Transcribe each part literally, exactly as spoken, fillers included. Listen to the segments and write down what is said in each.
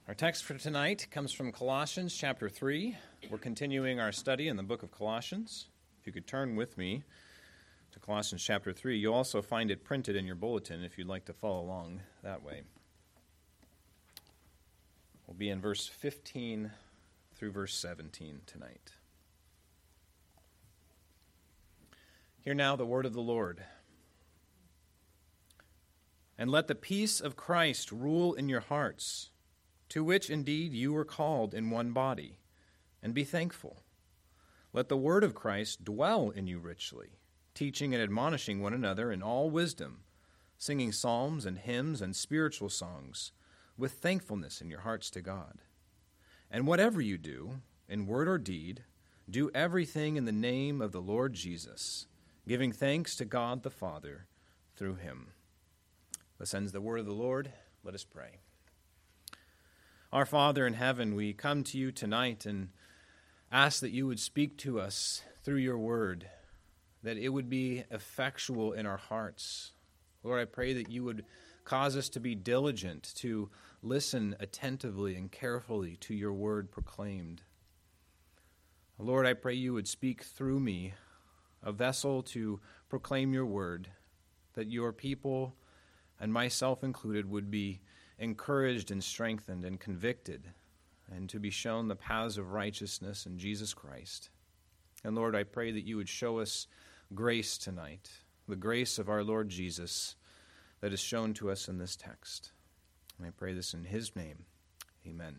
Our text for tonight comes from Colossians chapter three. We're continuing our study in the book of Colossians. If you could turn with me to Colossians chapter three, you'll also find it printed in your bulletin if you'd like to follow along that way. We'll be in verse fifteen through verse seventeen tonight. Hear now the word of the Lord. And let the peace of Christ rule in your hearts, to which indeed you were called in one body, and be thankful. Let the word of Christ dwell in you richly, teaching and admonishing one another in all wisdom, singing psalms and hymns and spiritual songs, with thankfulness in your hearts to God. And whatever you do, in word or deed, do everything in the name of the Lord Jesus, giving thanks to God the Father through him. Thus ends the word of the Lord. Let us pray. Our Father in heaven, we come to you tonight and ask that you would speak to us through your word, that it would be effectual in our hearts. Lord, I pray that you would cause us to be diligent, to listen attentively and carefully to your word proclaimed. Lord, I pray you would speak through me, a vessel to proclaim your word, that your people, and myself included, would be encouraged and strengthened and convicted, and to be shown the paths of righteousness in Jesus Christ. And Lord, I pray that you would show us grace tonight, the grace of our Lord Jesus that is shown to us in this text. And I pray this in his name. Amen.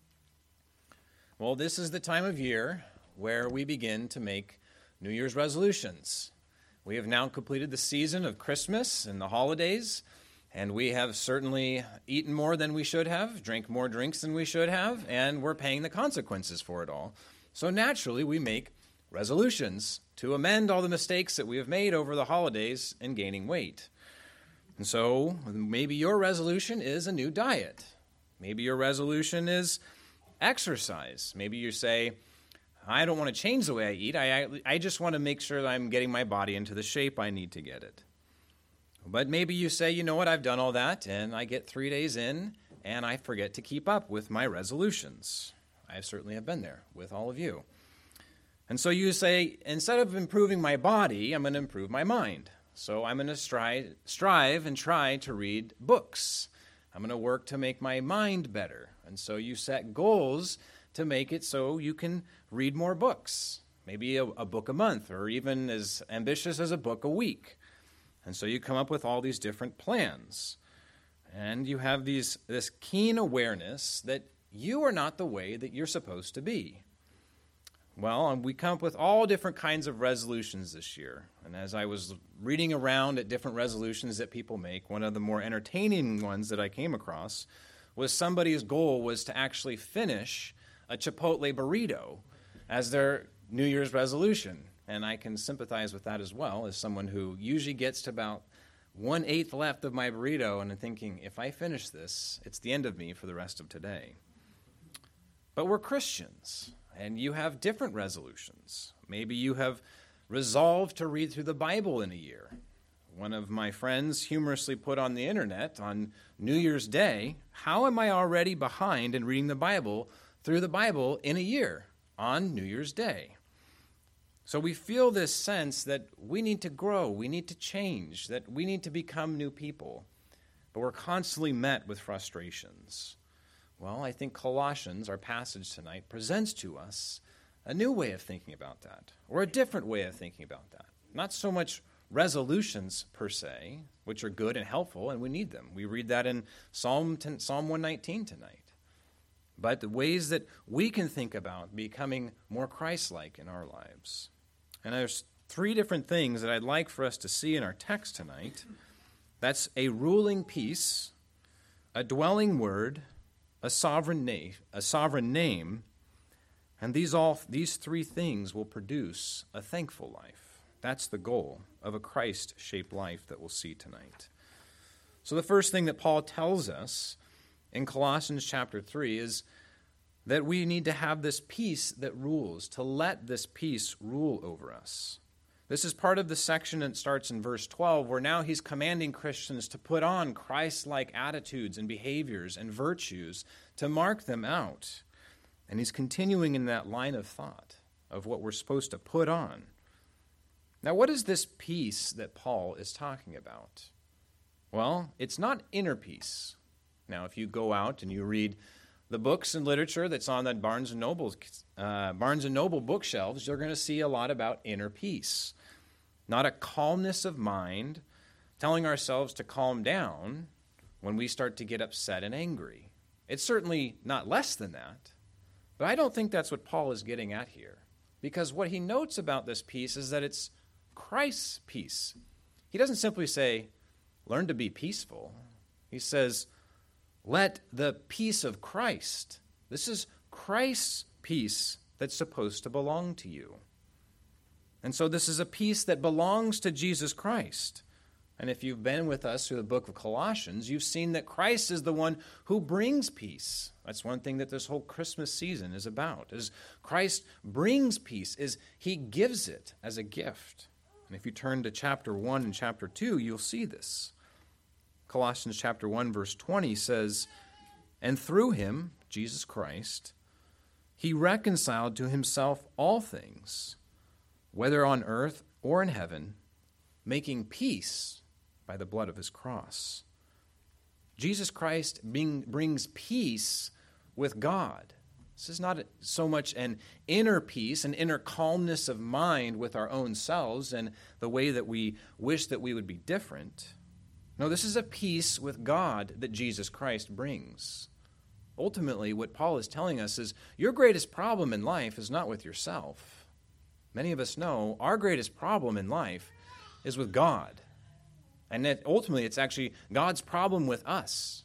Well, this is the time of year where we begin to make New Year's resolutions. We have now completed the season of Christmas and the holidays, and we have certainly eaten more than we should have, drank more drinks than we should have, and we're paying the consequences for it all. So naturally, we make resolutions to amend all the mistakes that we have made over the holidays in gaining weight. And so maybe your resolution is a new diet. Maybe your resolution is exercise. Maybe you say, I don't want to change the way I eat. I, I just want to make sure that I'm getting my body into the shape I need to get it. But maybe you say, you know what, I've done all that, and I get three days in, and I forget to keep up with my resolutions. I certainly have been there with all of you. And so you say, instead of improving my body, I'm going to improve my mind. So I'm going to strive, strive and try to read books. I'm going to work to make my mind better. And so you set goals to make it so you can read more books, maybe a, a book a month, or even as ambitious as a book a week. And so you come up with all these different plans. And you have these this keen awareness that you are not the way that you're supposed to be. Well, we come up with all different kinds of resolutions this year. And as I was reading around at different resolutions that people make, one of the more entertaining ones that I came across was somebody's goal was to actually finish a Chipotle burrito as their New Year's resolution. And I can sympathize with that as well, as someone who usually gets to about one-eighth left of my burrito, and I'm thinking, if I finish this, it's the end of me for the rest of today. But we're Christians, and you have different resolutions. Maybe you have resolved to read through the Bible in a year. One of my friends humorously put on the internet on New Year's Day, how am I already behind in reading the Bible through the Bible in a year on New Year's Day? So we feel this sense that we need to grow, we need to change, that we need to become new people. But we're constantly met with frustrations. Well, I think Colossians, our passage tonight, presents to us a new way of thinking about that, or a different way of thinking about that. Not so much resolutions per se, which are good and helpful, and we need them. We read that in Psalm Psalm one nineteen tonight. But the ways that we can think about becoming more Christ-like in our lives. And there's three different things that I'd like for us to see in our text tonight. That's a ruling peace, a dwelling word, a sovereign name, a sovereign name, and these all these three things will produce a thankful life. That's the goal of a Christ-shaped life that we'll see tonight. So the first thing that Paul tells us in Colossians chapter three is that we need to have this peace that rules, to let this peace rule over us. This is part of the section that starts in verse twelve, where now he's commanding Christians to put on Christ-like attitudes and behaviors and virtues to mark them out. And he's continuing in that line of thought of what we're supposed to put on. Now, what is this peace that Paul is talking about? Well, it's not inner peace. Now, if you go out and you read the books and literature that's on that Barnes and Noble, uh, Barnes and Noble bookshelves, you're going to see a lot about inner peace. Not a calmness of mind, telling ourselves to calm down when we start to get upset and angry. It's certainly not less than that, but I don't think that's what Paul is getting at here, because what he notes about this peace is that it's Christ's peace. He doesn't simply say, learn to be peaceful. He says, let the peace of Christ, this is Christ's peace that's supposed to belong to you. And so this is a peace that belongs to Jesus Christ. And if you've been with us through the book of Colossians, you've seen that Christ is the one who brings peace. That's one thing that this whole Christmas season is about, is Christ brings peace, is he gives it as a gift. And if you turn to chapter one and chapter two, you'll see this. Colossians chapter one, verse twenty says, and through him, Jesus Christ, he reconciled to himself all things, whether on earth or in heaven, making peace by the blood of his cross. Jesus Christ being, brings peace with God. This is not so much an inner peace, an inner calmness of mind with our own selves and the way that we wish that we would be different. No, this is a peace with God that Jesus Christ brings. Ultimately, what Paul is telling us is your greatest problem in life is not with yourself. Many of us know our greatest problem in life is with God. And that ultimately, it's actually God's problem with us.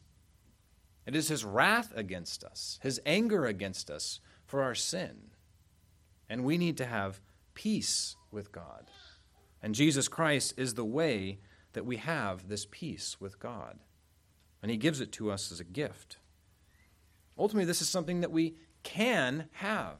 It is his wrath against us, his anger against us for our sin. And we need to have peace with God. And Jesus Christ is the way that we have this peace with God. And he gives it to us as a gift. Ultimately, this is something that we can have.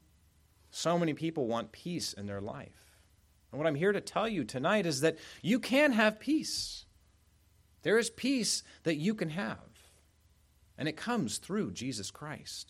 So many people want peace in their life. And what I'm here to tell you tonight is that you can have peace. There is peace that you can have. And it comes through Jesus Christ.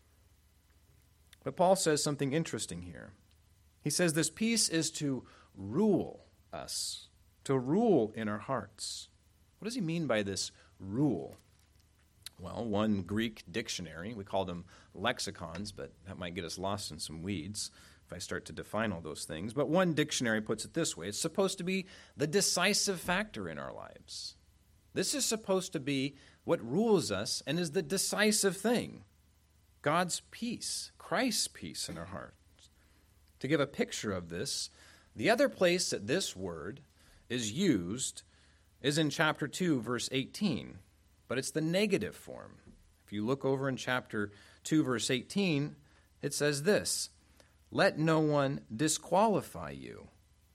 But Paul says something interesting here. He says this peace is to rule us, to rule in our hearts. What does he mean by this rule? Well, one Greek dictionary, we call them lexicons, but that might get us lost in some weeds if I start to define all those things. But one dictionary puts it this way. It's supposed to be the decisive factor in our lives. This is supposed to be what rules us and is the decisive thing. God's peace, Christ's peace in our hearts. To give a picture of this, the other place that this word is used is in chapter two, verse eighteen. But it's the negative form. If you look over in chapter two, verse eighteen, it says this, let no one disqualify you,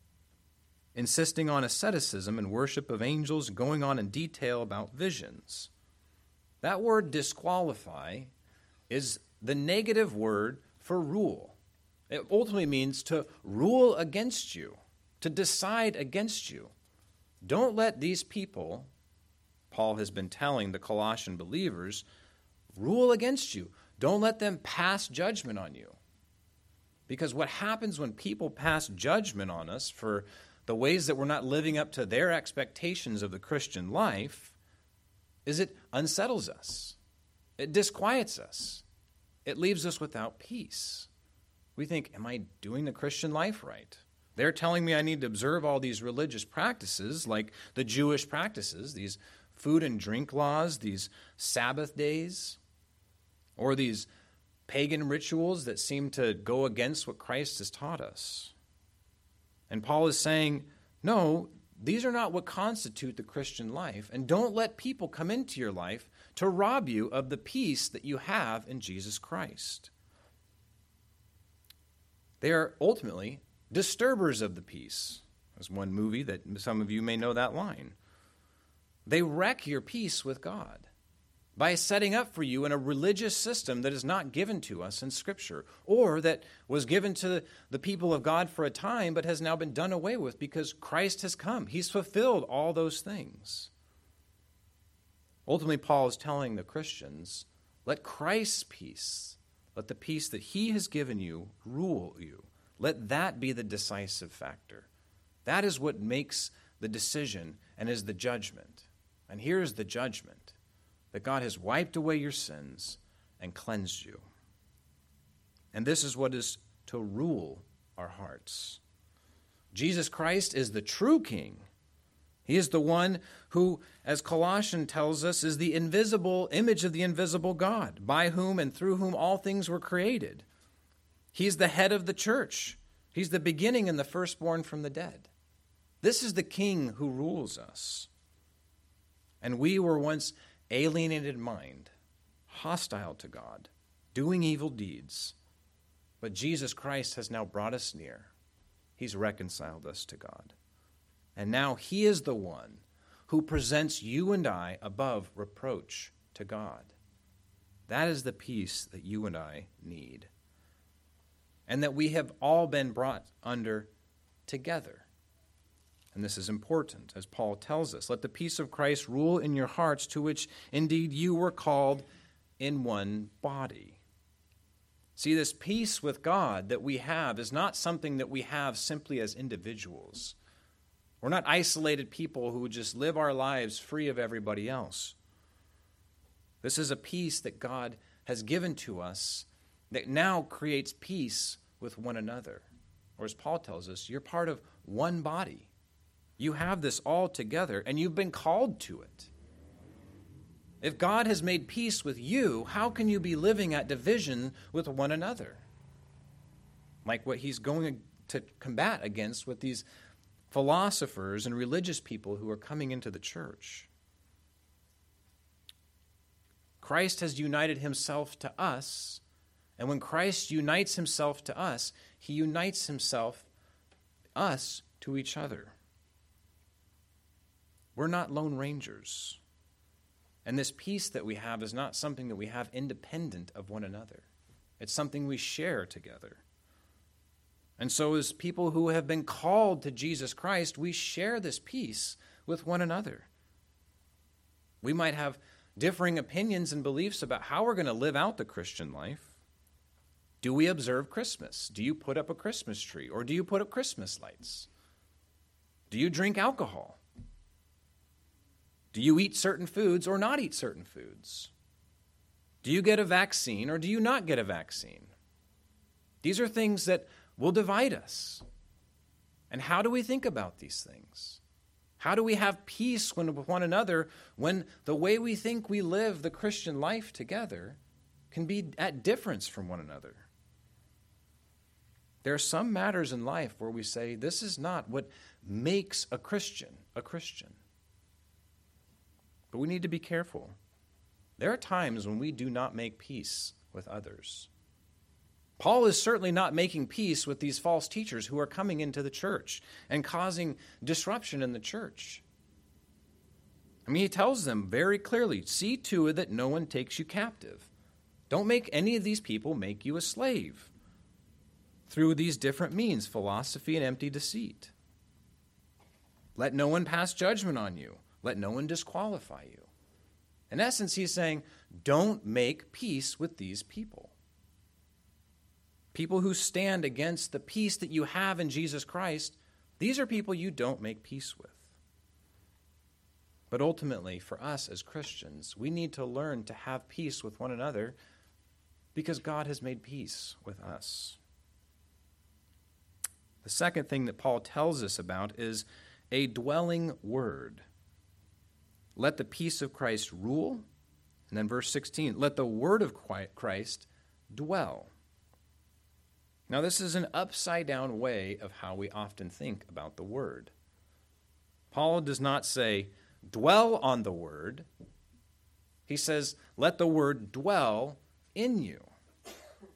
insisting on asceticism and worship of angels, going on in detail about visions. That word disqualify is the negative word for rule. It ultimately means to rule against you, to decide against you. Don't let these people, Paul has been telling the Colossian believers, rule against you. Don't let them pass judgment on you. Because what happens when people pass judgment on us for the ways that we're not living up to their expectations of the Christian life is it unsettles us. It disquiets us. It leaves us without peace. We think, am I doing the Christian life right? They're telling me I need to observe all these religious practices like the Jewish practices, these food and drink laws, these Sabbath days, or these pagan rituals that seem to go against what Christ has taught us. And Paul is saying, no, these are not what constitute the Christian life, and don't let people come into your life to rob you of the peace that you have in Jesus Christ. They are ultimately disturbers of the peace. There's one movie that some of you may know that line. They wreck your peace with God. by setting up for you in a religious system that is not given to us in Scripture, or that was given to the people of God for a time but has now been done away with because Christ has come. He's fulfilled all those things. Ultimately, Paul is telling the Christians, let Christ's peace, let the peace that he has given you rule you. Let that be the decisive factor. That is what makes the decision and is the judgment. And here's the judgment, that God has wiped away your sins and cleansed you. And this is what is to rule our hearts. Jesus Christ is the true King. He is the one who, as Colossians tells us, is the invisible image of the invisible God, by whom and through whom all things were created. He's the head of the church. He's the beginning and the firstborn from the dead. This is the King who rules us. And we were once alienated in mind, hostile to God, doing evil deeds. But Jesus Christ has now brought us near. He's reconciled us to God. And now he is the one who presents you and I above reproach to God. That is the peace that you and I need. And that we have all been brought under together. And this is important, as Paul tells us. Let the peace of Christ rule in your hearts, to which indeed you were called in one body. See, this peace with God that we have is not something that we have simply as individuals. We're not isolated people who just live our lives free of everybody else. This is a peace that God has given to us that now creates peace with one another. Or as Paul tells us, you're part of one body. You have this all together, and you've been called to it. If God has made peace with you, how can you be living at division with one another? Like what he's going to combat against with these philosophers and religious people who are coming into the church. Christ has united himself to us, and when Christ unites himself to us, he unites himself, us, to each other. We're not lone rangers. And this peace that we have is not something that we have independent of one another. It's something we share together. And so as people who have been called to Jesus Christ, we share this peace with one another. We might have differing opinions and beliefs about how we're going to live out the Christian life. Do we observe Christmas? Do you put up a Christmas tree? Or do you put up Christmas lights? Do you drink alcohol? Do you eat certain foods or not eat certain foods? Do you get a vaccine or do you not get a vaccine? These are things that will divide us. And how do we think about these things? How do we have peace with one another when the way we think we live the Christian life together can be at difference from one another? There are some matters in life where we say, this is not what makes a Christian a Christian. But we need to be careful. There are times when we do not make peace with others. Paul is certainly not making peace with these false teachers who are coming into the church and causing disruption in the church. I mean, he tells them very clearly, see to it that no one takes you captive. Don't make any of these people make you a slave through these different means, philosophy and empty deceit. Let no one pass judgment on you. Let no one disqualify you. In essence, he's saying, don't make peace with these people. People who stand against the peace that you have in Jesus Christ, these are people you don't make peace with. But ultimately, for us as Christians, we need to learn to have peace with one another because God has made peace with us. The second thing that Paul tells us about is a dwelling word. Let the peace of Christ rule. And then verse sixteen, let the word of Christ dwell. Now, this is an upside-down way of how we often think about the word. Paul does not say, dwell on the word. He says, let the word dwell in you.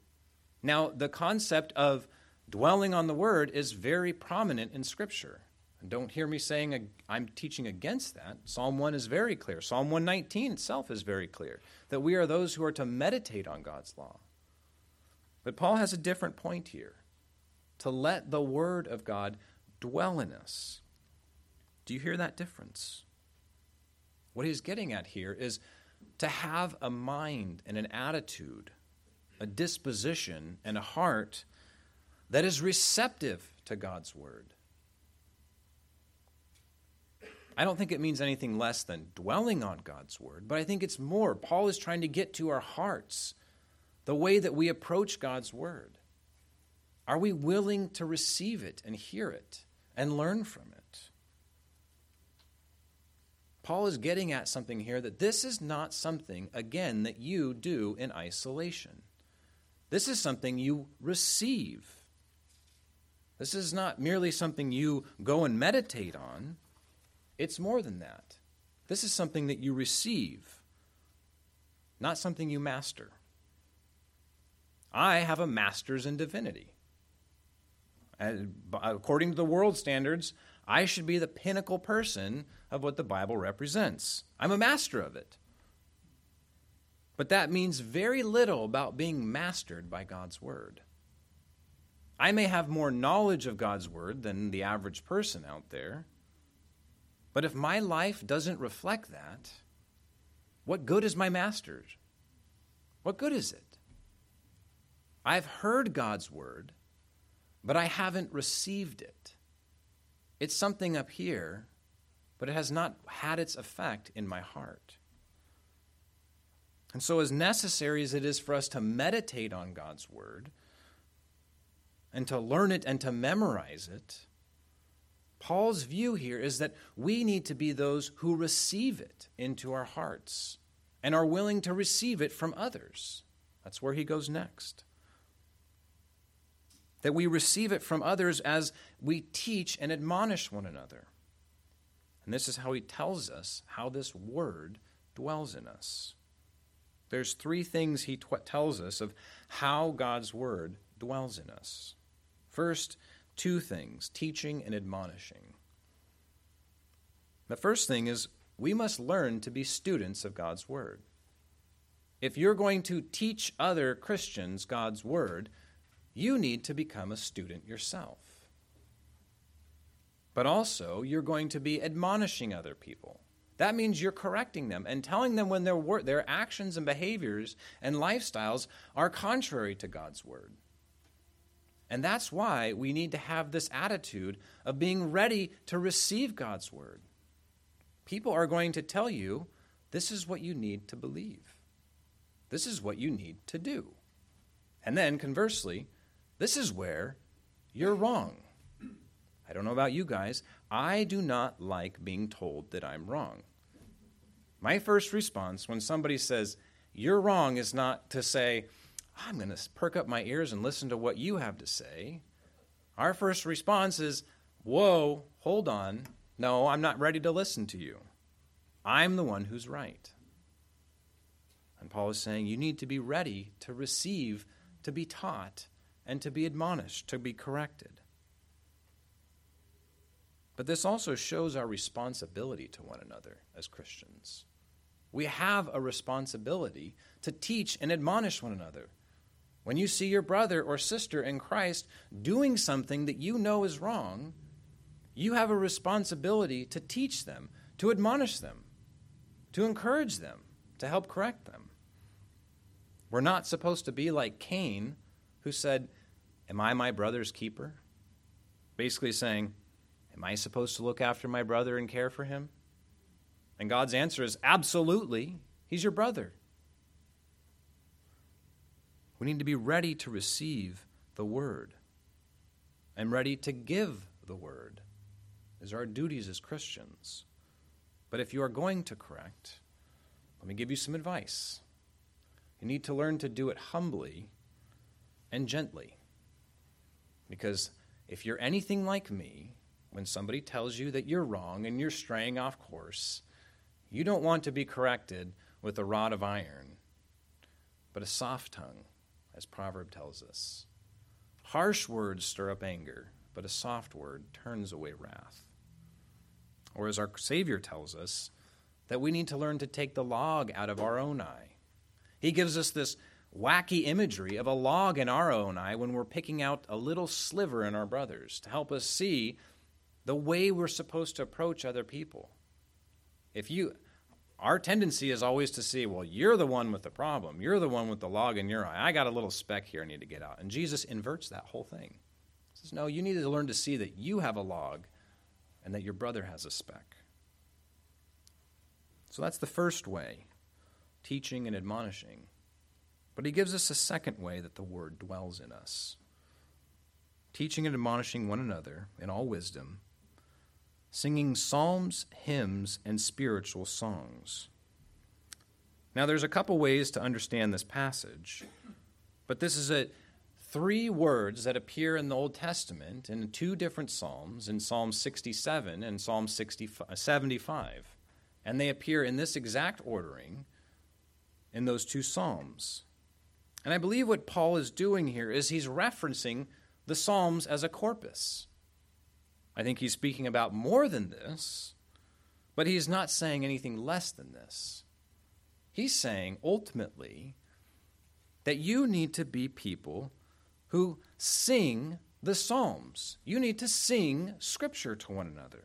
Now, the concept of dwelling on the word is very prominent in Scripture. And don't hear me saying I'm teaching against that. Psalm one is very clear. Psalm one nineteen itself is very clear that we are those who are to meditate on God's law. But Paul has a different point here, to let the word of God dwell in us. Do you hear that difference? What he's getting at here is to have a mind and an attitude, a disposition and a heart that is receptive to God's word. I don't think it means anything less than dwelling on God's word, but I think it's more. Paul is trying to get to our hearts, the way that we approach God's word. Are we willing to receive it and hear it and learn from it? Paul is getting at something here, that this is not something, again, that you do in isolation. This is something you receive. This is not merely something you go and meditate on. It's more than that. This is something that you receive, not something you master. I have a master's in divinity. And according to the world standards, I should be the pinnacle person of what the Bible represents. I'm a master of it. But that means very little about being mastered by God's word. I may have more knowledge of God's word than the average person out there, but if my life doesn't reflect that, what good is my master's? What good is it? I've heard God's word, but I haven't received it. It's something up here, but it has not had its effect in my heart. And so as necessary as it is for us to meditate on God's word and to learn it and to memorize it, Paul's view here is that we need to be those who receive it into our hearts and are willing to receive it from others. That's where he goes next. That we receive it from others as we teach and admonish one another. And this is how he tells us how this word dwells in us. There's three things he t- tells us of how God's word dwells in us. First, two things, teaching and admonishing. The first thing is we must learn to be students of God's word. If you're going to teach other Christians God's word, you need to become a student yourself. But also, you're going to be admonishing other people. That means you're correcting them and telling them when their wor- their actions and behaviors and lifestyles are contrary to God's word. And that's why we need to have this attitude of being ready to receive God's word. People are going to tell you, this is what you need to believe. This is what you need to do. And then, conversely, this is where you're wrong. I don't know about you guys. I do not like being told that I'm wrong. My first response when somebody says, you're wrong, is not to say, I'm going to perk up my ears and listen to what you have to say. Our first response is, whoa, hold on. No, I'm not ready to listen to you. I'm the one who's right. And Paul is saying you need to be ready to receive, to be taught, and to be admonished, to be corrected. But this also shows our responsibility to one another as Christians. We have a responsibility to teach and admonish one another. When you see your brother or sister in Christ doing something that you know is wrong, you have a responsibility to teach them, to admonish them, to encourage them, to help correct them. We're not supposed to be like Cain, who said, am I my brother's keeper? Basically saying, am I supposed to look after my brother and care for him? And God's answer is, absolutely, he's your brother. We need to be ready to receive the word and ready to give the word. These are our duties as Christians. But if you are going to correct, let me give you some advice. You need to learn to do it humbly and gently. Because if you're anything like me, when somebody tells you that you're wrong and you're straying off course, you don't want to be corrected with a rod of iron, but a soft tongue, as Proverb tells us. Harsh words stir up anger, but a soft word turns away wrath. or as our Savior tells us, that we need to learn to take the log out of our own eye. He gives us this wacky imagery of a log in our own eye when we're picking out a little sliver in our brothers to help us see the way we're supposed to approach other people. If you, our tendency is always to see, well, you're the one with the problem. You're the one with the log in your eye. I got a little speck here I need to get out. And Jesus inverts that whole thing. He says, no, you need to learn to see that you have a log and that your brother has a speck. So that's the first way, teaching and admonishing. But he gives us a second way that the word dwells in us. Teaching and admonishing one another in all wisdom, singing psalms, hymns, and spiritual songs. Now there's a couple ways to understand this passage, but this is a three words that appear in the Old Testament in two different psalms, in Psalm sixty-seven and Psalm seventy-five. And they appear in this exact ordering in those two psalms. And I believe what Paul is doing here is he's referencing the Psalms as a corpus. I think he's speaking about more than this, but he's not saying anything less than this. He's saying, ultimately, that you need to be people who sing the Psalms. You need to sing Scripture to one another.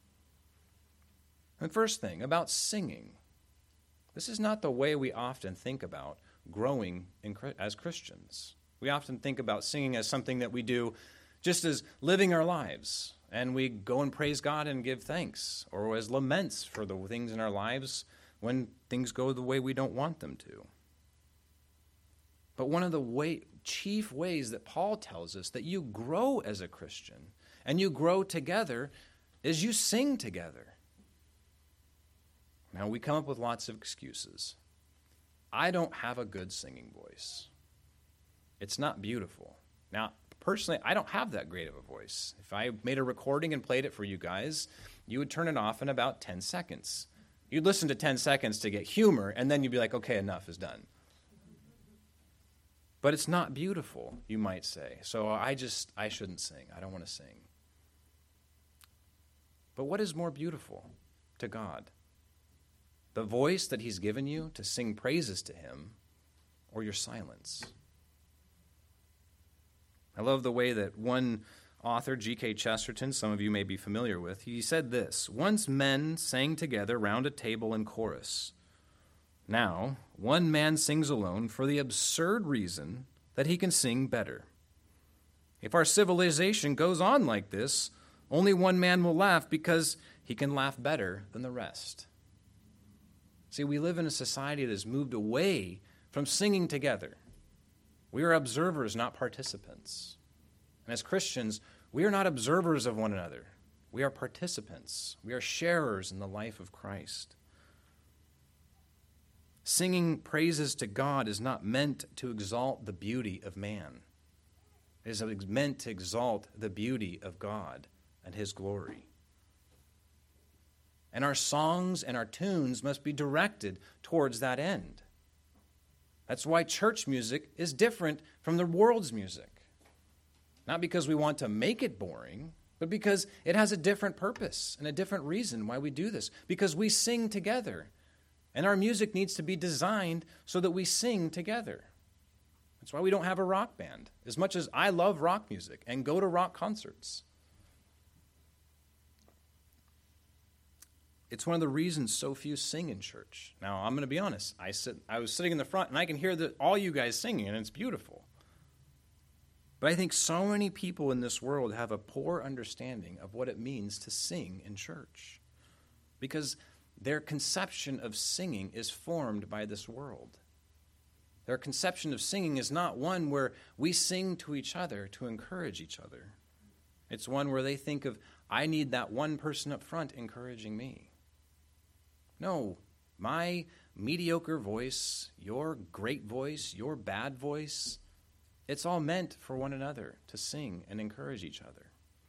And first thing, about singing. This is not the way we often think about growing in, as Christians. We often think about singing as something that we do just as living our lives, and we go and praise God and give thanks, or as laments for the things in our lives when things go the way we don't want them to. But one of the way, chief ways that Paul tells us that you grow as a Christian and you grow together is you sing together. Now, we come up with lots of excuses. I don't have a good singing voice. It's not beautiful. Now, personally, I don't have that great of a voice. If I made a recording and played it for you guys, you would turn it off in about ten seconds. You'd listen to ten seconds to get humor, and then you'd be like, okay, enough is done. But it's not beautiful, you might say. So I just, I shouldn't sing. I don't want to sing. But what is more beautiful to God? The voice that he's given you to sing praises to him, or your silence? I love the way that one author, G K Chesterton, some of you may be familiar with, he said this: once men sang together round a table in chorus. Now, one man sings alone for the absurd reason that he can sing better. If our civilization goes on like this, only one man will laugh because he can laugh better than the rest. See, we live in a society that has moved away from singing together. We are observers, not participants. And as Christians, we are not observers of one another. We are participants. We are sharers in the life of Christ. Singing praises to God is not meant to exalt the beauty of man. It is meant to exalt the beauty of God and his glory. And our songs and our tunes must be directed towards that end. That's why church music is different from the world's music. Not because we want to make it boring, but because it has a different purpose and a different reason why we do this. Because we sing together. And our music needs to be designed so that we sing together. That's why we don't have a rock band. As much as I love rock music and go to rock concerts, it's one of the reasons so few sing in church. Now, I'm going to be honest. I sit, I was sitting in the front, and I can hear the, all you guys singing, and it's beautiful. But I think so many people in this world have a poor understanding of what it means to sing in church, because their conception of singing is formed by this world. Their conception of singing is not one where we sing to each other to encourage each other. It's one where they think of, I need that one person up front encouraging me. No, my mediocre voice, your great voice, your bad voice, it's all meant for one another to sing and encourage each other.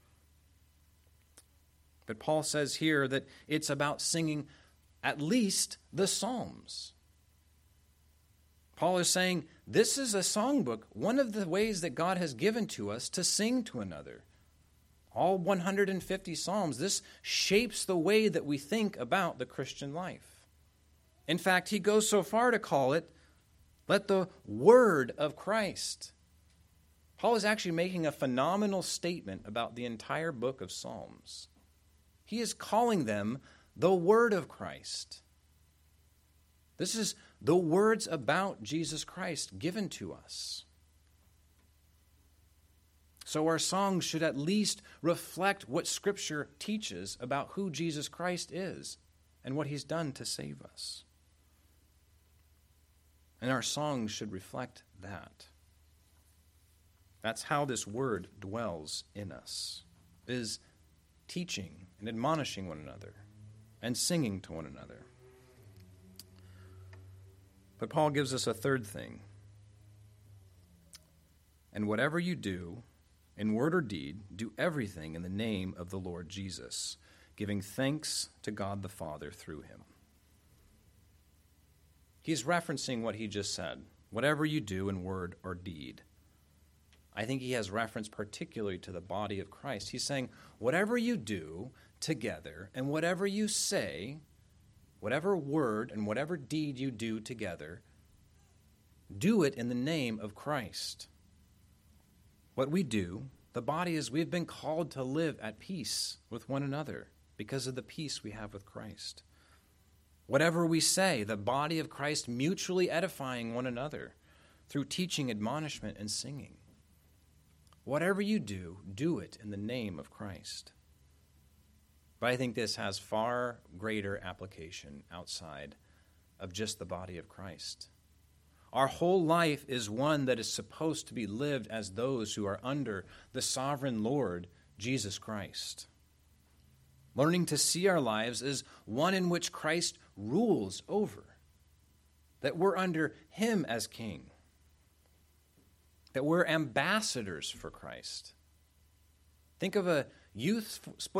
But Paul says here that it's about singing at least the Psalms. Paul is saying this is a songbook, one of the ways that God has given to us to sing to another. all one hundred fifty Psalms. This shapes the way that we think about the Christian life. In fact, he goes so far to call it, let the word of Christ. Paul is actually making a phenomenal statement about the entire book of Psalms. He is calling them the word of Christ. This is the words about Jesus Christ given to us. So our songs should at least reflect what Scripture teaches about who Jesus Christ is and what he's done to save us. And our songs should reflect that. That's how this word dwells in us, is teaching and admonishing one another and singing to one another. But Paul gives us a third thing. And whatever you do, in word or deed, do everything in the name of the Lord Jesus, giving thanks to God the Father through him. He's referencing what he just said. Whatever you do in word or deed. I think he has reference particularly to the body of Christ. He's saying, whatever you do together and whatever you say, whatever word and whatever deed you do together, do it in the name of Christ. What we do, the body is we've been called to live at peace with one another because of the peace we have with Christ. Whatever we say, the body of Christ mutually edifying one another through teaching, admonishment, and singing. Whatever you do, do it in the name of Christ. But I think this has far greater application outside of just the body of Christ. Our whole life is one that is supposed to be lived as those who are under the sovereign Lord, Jesus Christ. Learning to see our lives as one in which Christ rules over, that we're under him as king, that we're ambassadors for Christ. Think of a youth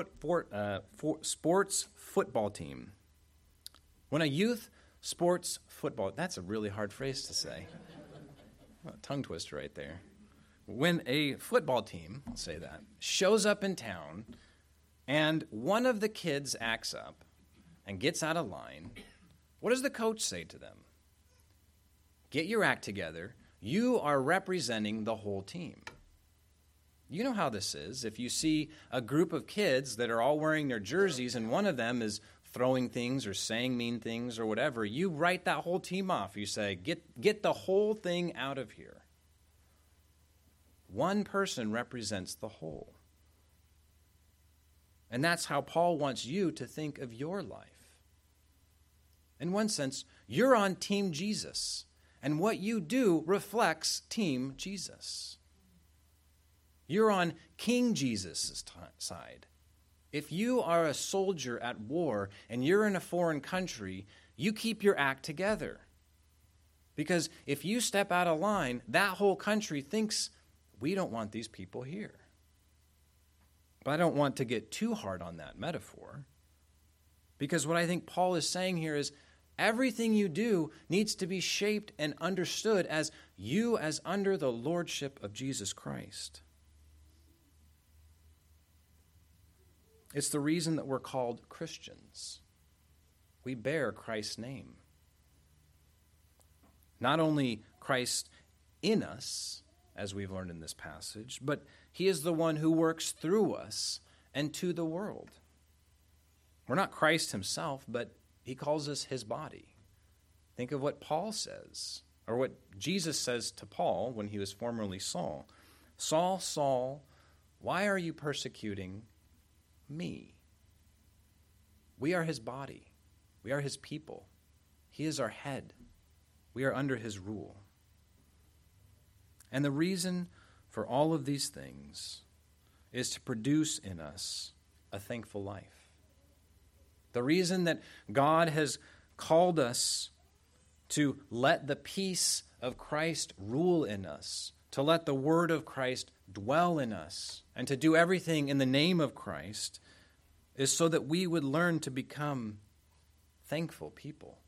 sports football team. When a youth sports football, that's a really hard phrase to say. A tongue twister right there. When a football team, I'll say that, shows up in town and one of the kids acts up and gets out of line, what does the coach say to them? Get your act together. You are representing the whole team. You know how this is. If you see a group of kids that are all wearing their jerseys and one of them is throwing things or saying mean things or whatever, you write that whole team off. You say, get, get the whole thing out of here. One person represents the whole. And that's how Paul wants you to think of your life. In one sense, you're on Team Jesus, and what you do reflects Team Jesus. You're on King Jesus' t- side. If you are a soldier at war and you're in a foreign country, you keep your act together. Because if you step out of line, that whole country thinks, we don't want these people here. But I don't want to get too hard on that metaphor, because what I think Paul is saying here is everything you do needs to be shaped and understood as you as under the lordship of Jesus Christ. It's the reason that we're called Christians. We bear Christ's name. Not only Christ in us, as we've learned in this passage, but he is the one who works through us and to the world. We're not Christ himself, but he calls us his body. Think of what Paul says, or what Jesus says to Paul when he was formerly Saul. Saul, Saul, why are you persecuting me? We are his body. We are his people. He is our head. We are under his rule. And the reason for all of these things is to produce in us a thankful life. The reason that God has called us to let the peace of Christ rule in us, to let the word of Christ dwell in us, and to do everything in the name of Christ, is so that we would learn to become thankful people.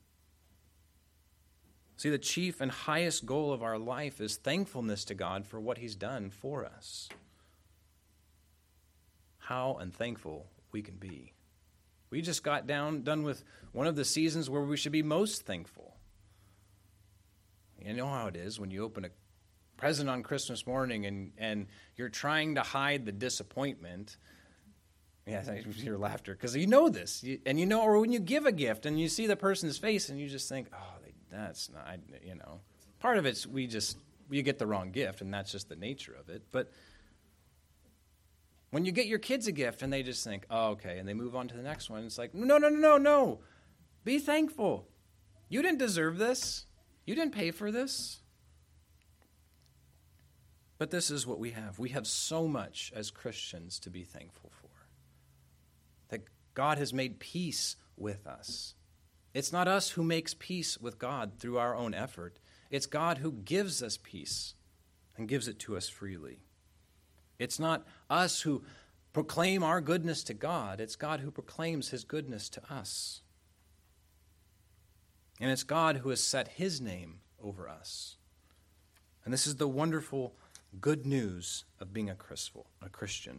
See, the chief and highest goal of our life is thankfulness to God for what he's done for us. how unthankful we can be. We just got down done with one of the seasons where we should be most thankful. You know how it is when you open a present on Christmas morning and, and you're trying to hide the disappointment. Yeah, your laughter, because you know this. You, and you know, or when you give a gift and you see the person's face and you just think, oh, they, that's not, you know. Part of it's we just, you get the wrong gift, and that's just the nature of it. But when you get your kids a gift and they just think, oh, okay, and they move on to the next one, it's like, no, no, no, no, no. Be thankful. You didn't deserve this. You didn't pay for this. But this is what we have. We have so much as Christians to be thankful for. That God has made peace with us. It's not us who makes peace with God through our own effort. It's God who gives us peace and gives it to us freely. It's not us who proclaim our goodness to God. It's God who proclaims his goodness to us. And it's God who has set his name over us. And this is the wonderful good news of being a Christian.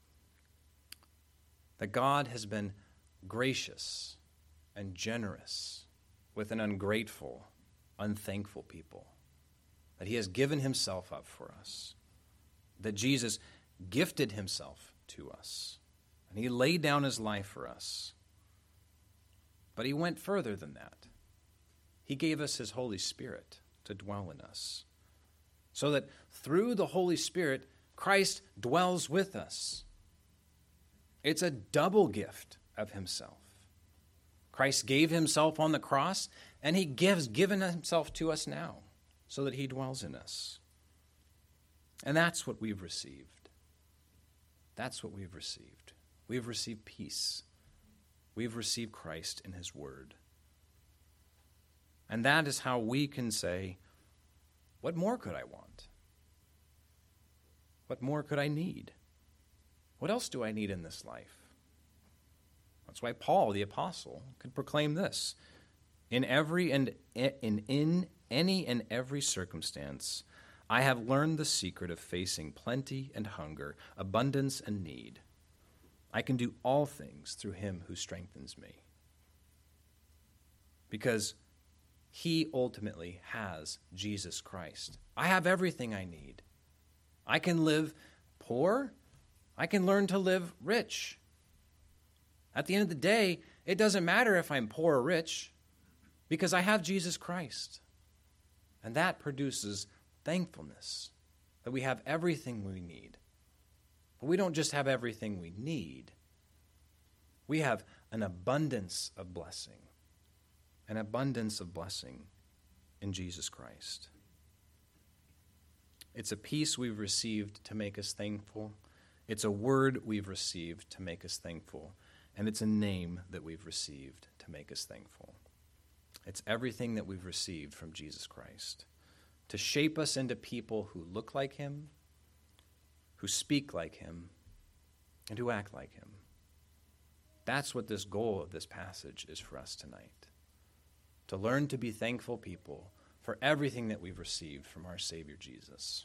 That God has been gracious and generous with an ungrateful, unthankful people. That he has given himself up for us. That Jesus gifted himself to us. And he laid down his life for us. But he went further than that. He gave us his Holy Spirit to dwell in us. So that through the Holy Spirit, Christ dwells with us. It's a double gift of himself. Christ gave himself on the cross, and he gives given himself to us now, so that he dwells in us. And that's what we've received. That's what we've received. We've received peace. We've received Christ in his word. And that is how we can say, what more could I want? What more could I need? What else do I need in this life? That's why Paul, the apostle, could proclaim this. In every and in, in any and every circumstance, I have learned the secret of facing plenty and hunger, abundance and need. I can do all things through him who strengthens me. Because he ultimately has Jesus Christ. I have everything I need. I can live poor. I can learn to live rich. At the end of the day, it doesn't matter if I'm poor or rich, because I have Jesus Christ. And that produces thankfulness, that we have everything we need. But we don't just have everything we need. We have an abundance of blessing. An abundance of blessing in Jesus Christ. It's a peace we've received to make us thankful. It's a word we've received to make us thankful. And it's a name that we've received to make us thankful. It's everything that we've received from Jesus Christ to shape us into people who look like him, who speak like him, and who act like him. That's what this goal of this passage is for us tonight. To learn to be thankful people for everything that we've received from our Savior Jesus.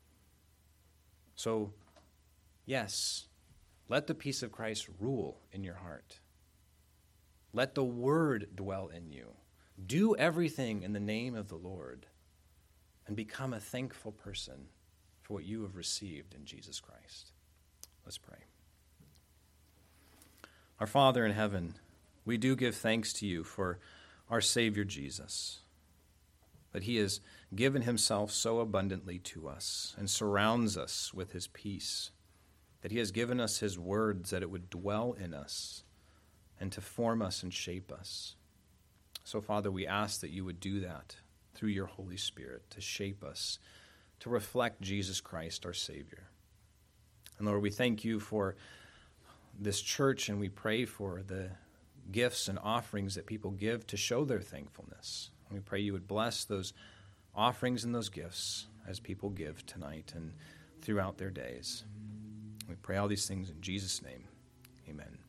So, yes, let the peace of Christ rule in your heart. Let the word dwell in you. Do everything in the name of the Lord and become a thankful person for what you have received in Jesus Christ. Let's pray. Our Father in heaven, we do give thanks to you for our Savior Jesus, that he has given himself so abundantly to us and surrounds us with his peace, that he has given us his words that it would dwell in us and to form us and shape us. So, Father, we ask that you would do that through your Holy Spirit to shape us, to reflect Jesus Christ, our Savior. And Lord, we thank you for this church, and we pray for the gifts and offerings that people give to show their thankfulness. We pray you would bless those offerings and those gifts as people give tonight and throughout their days. We pray all these things in Jesus' name. Amen.